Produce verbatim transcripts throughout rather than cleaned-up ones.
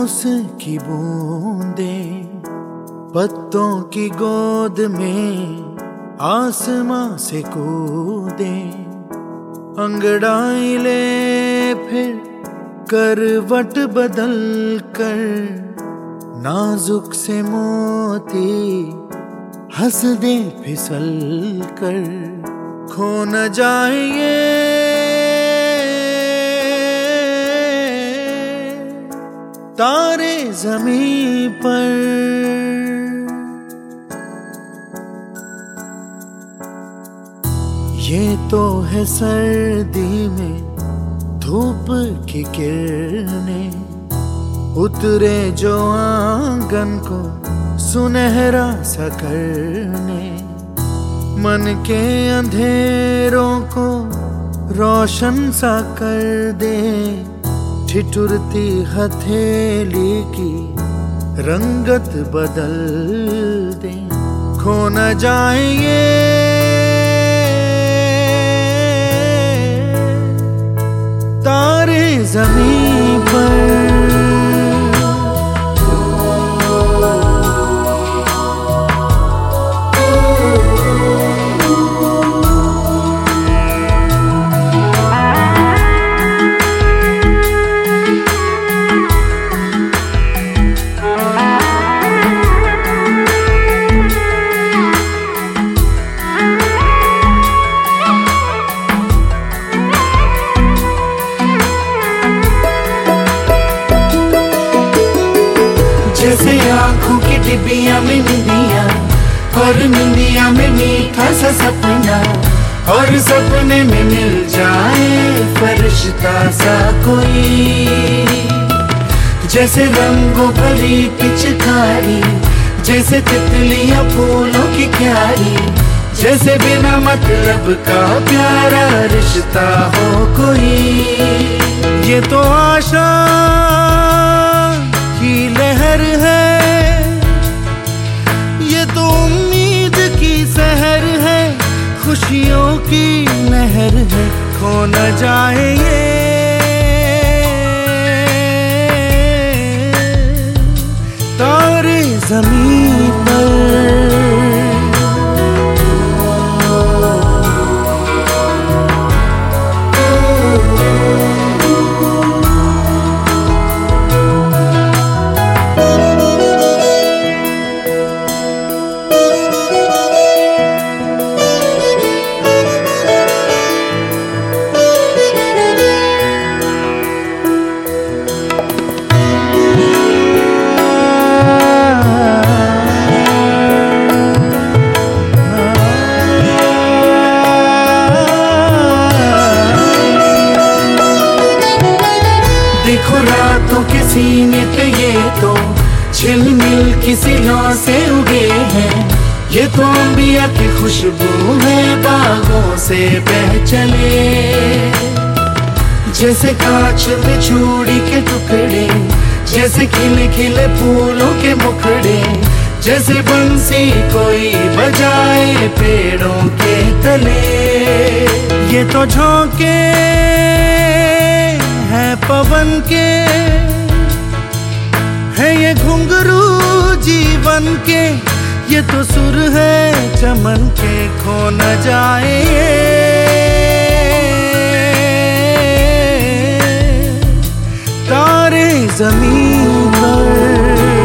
ओस की बूंदें पत्तों की गोद में आसमां से कूदे, अंगड़ाई ले फिर करवट बदल कर, नाजुक से मोती हंस दे फिसल कर, खो न जाए ये तारे ज़मीं पर। ये तो है सर्दी में धूप की किरणें, उतरे जो आंगन को सुनहरा सा करने, मन के अंधेरों को रोशन सा कर दे, ठिठुरती हथेली की रंगत बदल दे, खो न जाए ये तारे ज़मीं पर। जैसे आँखों की डिबिया में निंदिया, और निंदिया में मीठा सा सपना, और सपने में मिल जाए फरिश्ता सा कोई। जैसे रंगों भरी पिचकारी, जैसे तितलियां फूलों की क्यारी, जैसे बिना मतलब का प्यारा रिश्ता हो कोई। ये तो आशा की लहर है, ये तो उम्मीद की सहर है, खुशियों की लहर है, खो न जाए ये तारे ज़मीं पर। देखो रातों के सीने पे ये तो झिलमिल किसी लौ से उगे हैं, ये तो अंबिया की खुशबू है बागों से बह चले। जैसे कांच में चूड़ी के टुकड़े, जैसे खिले खिले फूलों के मुखड़े, जैसे बंसी कोई बजाए पेड़ों के तले। ये तो झोंके है पवन के, है ये घुंघरू जीवन के, ये तो सुर है चमन के, खो न जाए तारे ज़मीं पर।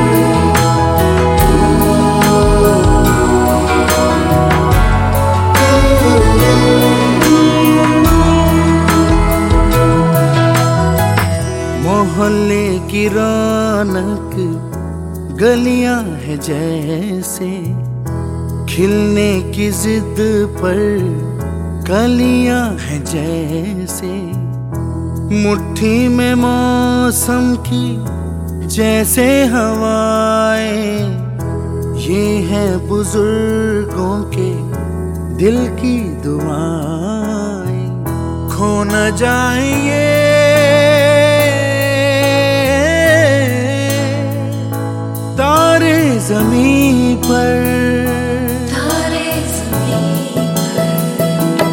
मोहल्ले की रौनक गलियां है जैसे, खिलने की जिद पर कलियां है जैसे, मुट्ठी में मौसम की जैसे हवाएं, ये है बुजुर्गों के दिल की दुआएं, खो न जाए ये तारे ज़मीं पर। तारे ज़मीं पर।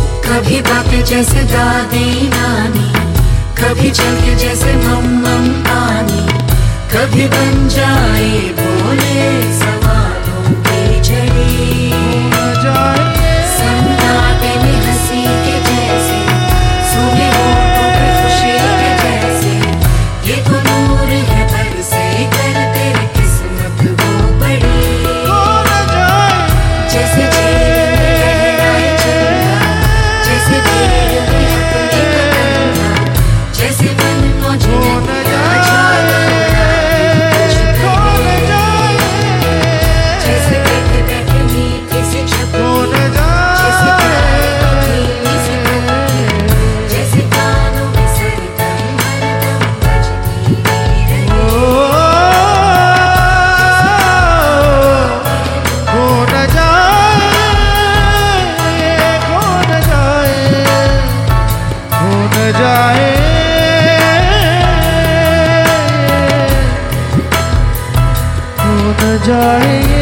कभी बातें जैसे दादी नानी, कभी चल के जैसे मम्मम कभी बन जाए बोले सवालों की झड़ी। सन्नाटे में हंसी के जैसे, सूखे होठों पे खुशी के जैसे, ये तो नूर है बरसे कर तेरी किस्मत वो बड़ी। जैसे झील में लहराए चंदा, जैसे भीड़ में अपने कदम, जैसे मन मौजूद जाए।